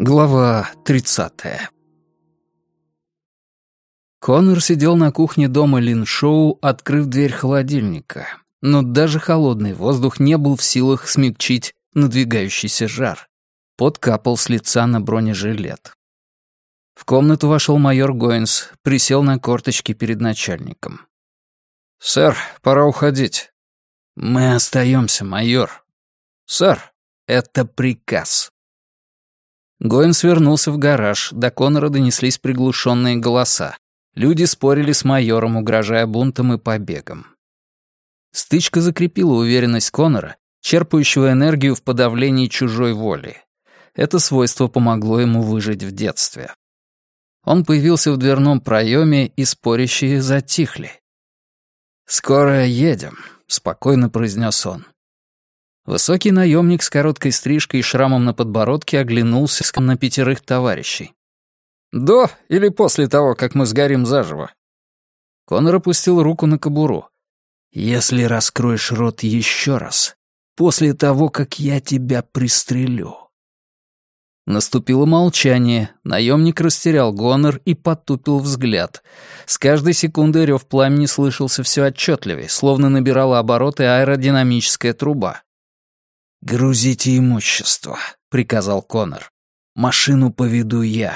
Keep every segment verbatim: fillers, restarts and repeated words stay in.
Глава тридцатая. Коннор сидел на кухне дома Линшоу, открыв дверь холодильника, но даже холодный воздух не был в силах смягчить надвигающийся жар. Пот капал с лица на бронежилет. В комнату вошел майор Гоинс, присел на корточки перед начальником. «Сэр, пора уходить». «Мы остаемся, майор». «Сэр, это приказ». Гоинс вернулся в гараж, до Коннора донеслись приглушенные голоса. Люди спорили с майором, угрожая бунтом и побегом. Стычка закрепила уверенность Коннора, черпающего энергию в подавлении чужой воли. Это свойство помогло ему выжить в детстве. Он появился в дверном проеме, и спорящие затихли. «Скоро едем», — спокойно произнес он. Высокий наемник с короткой стрижкой и шрамом на подбородке оглянулся на пятерых товарищей. «До или после того, как мы сгорим заживо?» Коннор опустил руку на кобуру. «Если раскроешь рот еще раз, после того, как я тебя пристрелю». Наступило молчание, наемник растерял гонор и потупил взгляд. С каждой секундой рев пламени слышался все отчетливее, словно набирала обороты аэродинамическая труба. «Грузите имущество», — приказал Коннор. «Машину поведу я».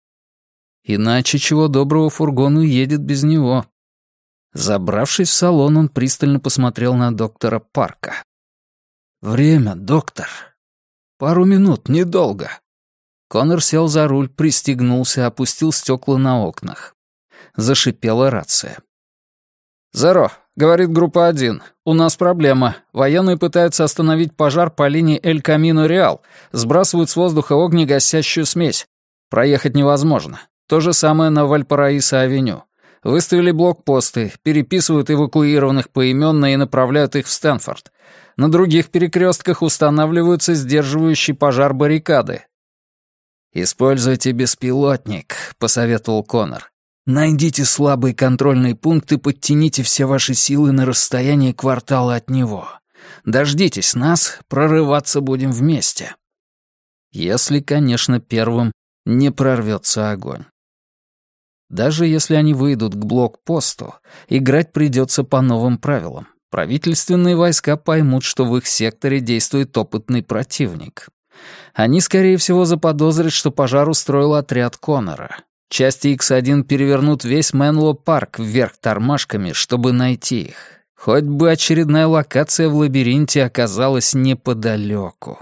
Иначе чего доброго фургон уедет без него. Забравшись в салон, он пристально посмотрел на доктора Парка. «Время, доктор. Пару минут, недолго». Коннор сел за руль, пристегнулся, опустил стекла на окнах. Зашипела рация. «Зеро», — говорит группа один, — «у нас проблема. Военные пытаются остановить пожар по линии Эль Камино-Реал, сбрасывают с воздуха огнегасящую смесь. Проехать невозможно. То же самое на Вальпараисо-авеню. Выставили блокпосты, переписывают эвакуированных поименно и направляют их в Стэнфорд. На других перекрестках устанавливаются сдерживающие пожар баррикады». «Используйте беспилотник», — посоветовал Коннор. «Найдите слабый контрольный пункт и подтяните все ваши силы на расстояние квартала от него. Дождитесь нас, прорываться будем вместе». Если, конечно, первым не прорвется огонь. Даже если они выйдут к блокпосту, играть придется по новым правилам. Правительственные войска поймут, что в их секторе действует опытный противник. Они, скорее всего, заподозрят, что пожар устроил отряд Коннора. Части икс один перевернут весь Менло-парк вверх тормашками, чтобы найти их. Хоть бы очередная локация в лабиринте оказалась неподалеку.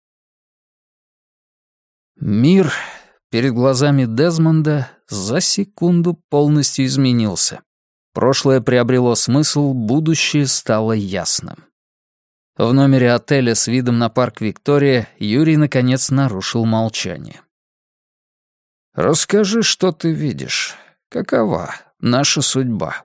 Мир перед глазами Дезмонда за секунду полностью изменился. Прошлое приобрело смысл, будущее стало ясным. В номере отеля с видом на парк Виктория Юрий, наконец, нарушил молчание. «Расскажи, что ты видишь. Какова наша судьба?»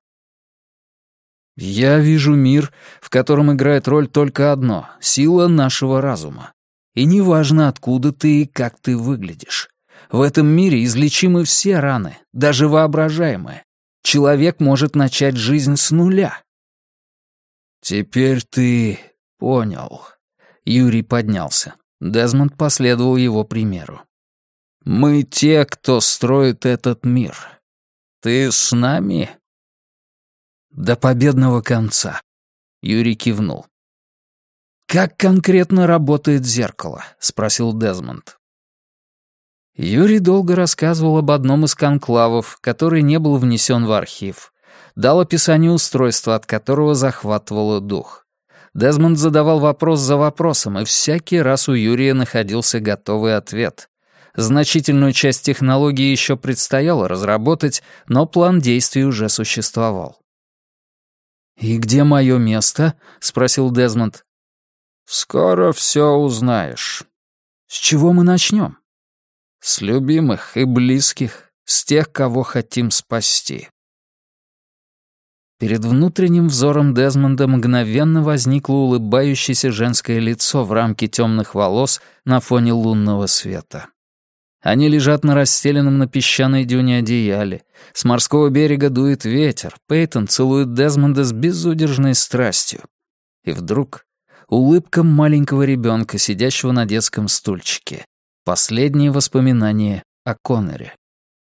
«Я вижу мир, в котором играет роль только одно — сила нашего разума. И неважно, откуда ты и как ты выглядишь. В этом мире излечимы все раны, даже воображаемые. Человек может начать жизнь с нуля». «Теперь ты понял». Юрий поднялся. Дезмонд последовал его примеру. «Мы те, кто строит этот мир. Ты с нами?» «До победного конца», — Юрий кивнул. «Как конкретно работает зеркало?» — спросил Дезмонд. Юрий долго рассказывал об одном из конклавов, который не был внесен в архив. Дал описание устройства, от которого захватывало дух. Дезмонд задавал вопрос за вопросом, и всякий раз у Юрия находился готовый ответ. Значительную часть технологии еще предстояло разработать, но план действий уже существовал. «И где мое место?» — спросил Дезмонд. «Скоро все узнаешь». «С чего мы начнем?» «С любимых и близких, с тех, кого хотим спасти». Перед внутренним взором Дезмонда мгновенно возникло улыбающееся женское лицо в рамке темных волос на фоне лунного света. Они лежат на расстеленном на песчаной дюне одеяле. С морского берега дует ветер. Пейтон целует Дезмонда с безудержной страстью. И вдруг улыбка маленького ребенка, сидящего на детском стульчике. Последние воспоминания о Коноре.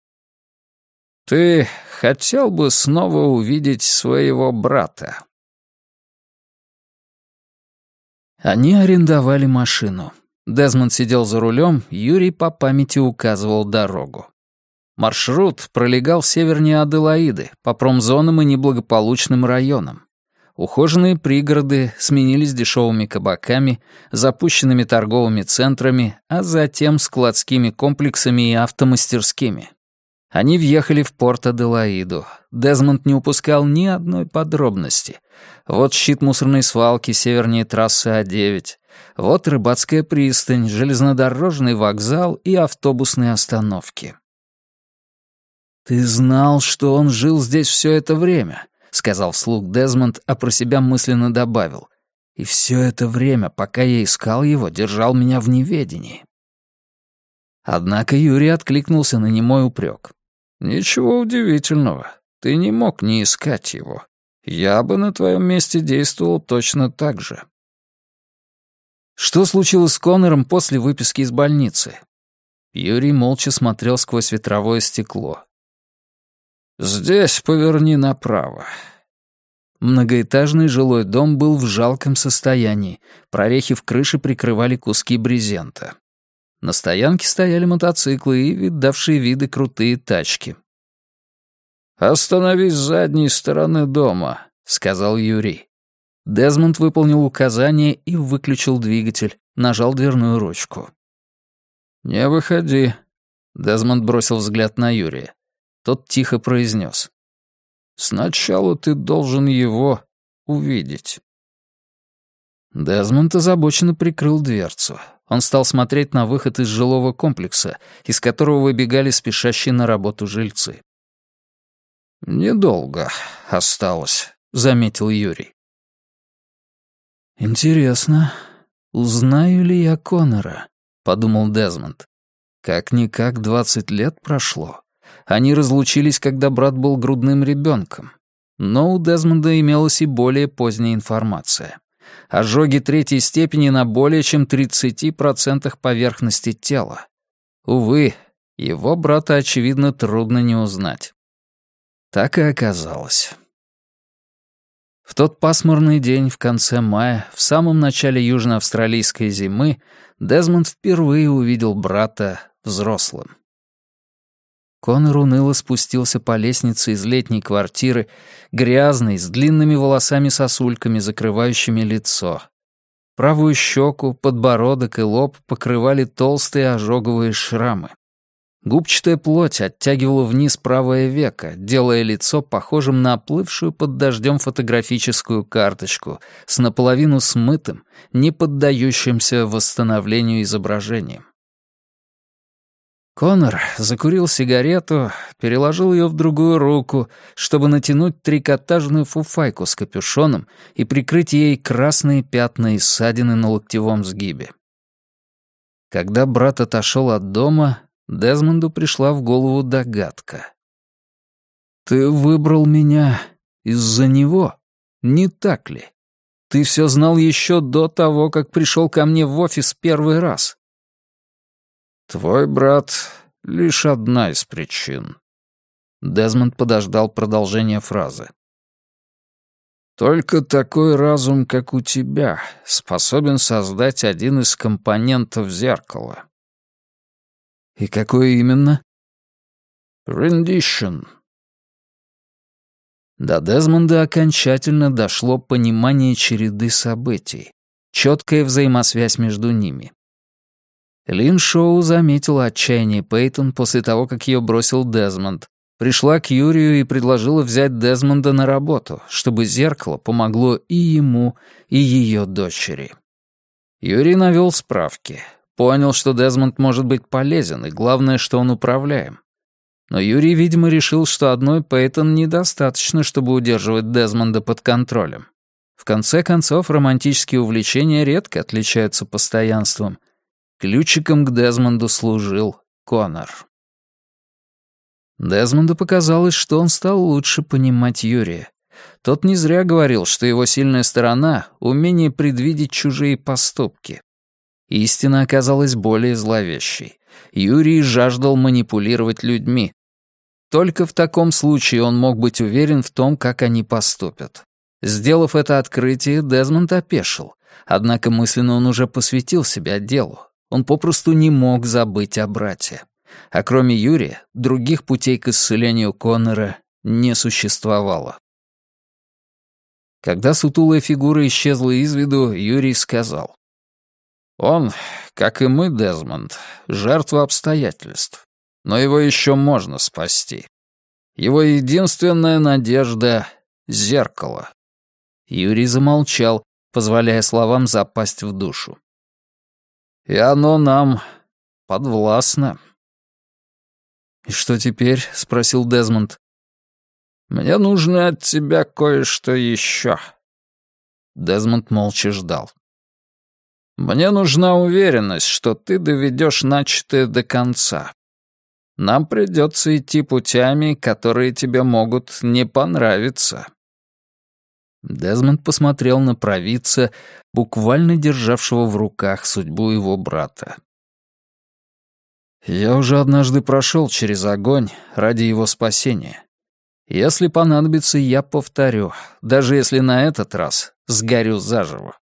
«Ты хотел бы снова увидеть своего брата?» Они арендовали машину. Дезмонд сидел за рулем, Юрий по памяти указывал дорогу. Маршрут пролегал севернее Аделаиды, по промзонам и неблагополучным районам. Ухоженные пригороды сменились дешевыми кабаками, запущенными торговыми центрами, а затем складскими комплексами и автомастерскими. Они въехали в порт Аделаиду. Дезмонд не упускал ни одной подробности. Вот щит мусорной свалки севернее трассы А девять. Вот рыбацкая пристань, железнодорожный вокзал и автобусные остановки. «Ты знал, что он жил здесь все это время», — сказал вслух Дезмонд, а про себя мысленно добавил. «И все это время, пока я искал его, держал меня в неведении». Однако Юрий откликнулся на немой упрек. «Ничего удивительного. Ты не мог не искать его. Я бы на твоем месте действовал точно так же». Что случилось с Коннором после выписки из больницы? Юрий молча смотрел сквозь ветровое стекло. «Здесь поверни направо». Многоэтажный жилой дом был в жалком состоянии. Прорехи в крыше прикрывали куски брезента. На стоянке стояли мотоциклы и видавшие виды крутые тачки. «Остановись с задней стороны дома», — сказал Юрий. Дезмонд выполнил указание и выключил двигатель, нажал дверную ручку. «Не выходи», — Дезмонд бросил взгляд на Юрия. Тот тихо произнес. «Сначала ты должен его увидеть». Дезмонд озабоченно прикрыл дверцу. Он стал смотреть на выход из жилого комплекса, из которого выбегали спешащие на работу жильцы. «Недолго осталось», — заметил Юрий. «Интересно, узнаю ли я Коннора?» — подумал Дезмонд. «Как-никак двадцать лет прошло. Они разлучились, когда брат был грудным ребенком. Но у Дезмонда имелась и более поздняя информация. Ожоги третьей степени на более чем тридцати процентах поверхности тела. Увы, его брата, очевидно, трудно не узнать. Так и оказалось. В тот пасмурный день в конце мая, в самом начале южноавстралийской зимы, Дезмонд впервые увидел брата взрослым. Коннор уныло спустился по лестнице из летней квартиры, грязный, с длинными волосами-сосульками, закрывающими лицо. Правую щеку, подбородок и лоб покрывали толстые ожоговые шрамы. Губчатая плоть оттягивала вниз правое веко, делая лицо похожим на оплывшую под дождем фотографическую карточку с наполовину смытым, не поддающимся восстановлению изображением. Коннор закурил сигарету, переложил ее в другую руку, чтобы натянуть трикотажную фуфайку с капюшоном и прикрыть ей красные пятна и ссадины на локтевом сгибе. Когда брат отошел от дома, Дезмонду пришла в голову догадка. «Ты выбрал меня из-за него, не так ли? Ты все знал еще до того, как пришел ко мне в офис первый раз». «Твой брат — лишь одна из причин». Дезмонд подождал продолжения фразы. «Только такой разум, как у тебя, способен создать один из компонентов зеркала». «И какой именно?» «Rendition». До Дезмонда окончательно дошло понимание череды событий, четкая взаимосвязь между ними. Лин Шоу заметила отчаяние Пейтон после того, как ее бросил Дезмонд, пришла к Юрию и предложила взять Дезмонда на работу, чтобы зеркало помогло и ему, и ее дочери. Юрий навел справки, понял, что Дезмонд может быть полезен, и главное, что он управляем. Но Юрий, видимо, решил, что одной Пейтон недостаточно, чтобы удерживать Дезмонда под контролем. В конце концов, романтические увлечения редко отличаются постоянством. Ключиком к Дезмонду служил Коннор. Дезмонду показалось, что он стал лучше понимать Юрия. Тот не зря говорил, что его сильная сторона — умение предвидеть чужие поступки. Истина оказалась более зловещей. Юрий жаждал манипулировать людьми. Только в таком случае он мог быть уверен в том, как они поступят. Сделав это открытие, Дезмонд опешил. Однако мысленно он уже посвятил себя делу. Он попросту не мог забыть о брате. А кроме Юрия, других путей к исцелению Коннора не существовало. Когда сутулая фигура исчезла из виду, Юрий сказал: «Он, как и мы, Дезмонд, жертва обстоятельств, но его еще можно спасти. Его единственная надежда — зеркало». Юрий замолчал, позволяя словам запасть в душу. «И оно нам подвластно». «И что теперь?» — спросил Дезмонд. «Мне нужно от тебя кое-что еще». Дезмонд молча ждал. «Мне нужна уверенность, что ты доведешь начатое до конца. Нам придется идти путями, которые тебе могут не понравиться». Дезмонд посмотрел на провидца, буквально державшего в руках судьбу его брата. «Я уже однажды прошел через огонь ради его спасения. Если понадобится, я повторю, даже если на этот раз сгорю заживо».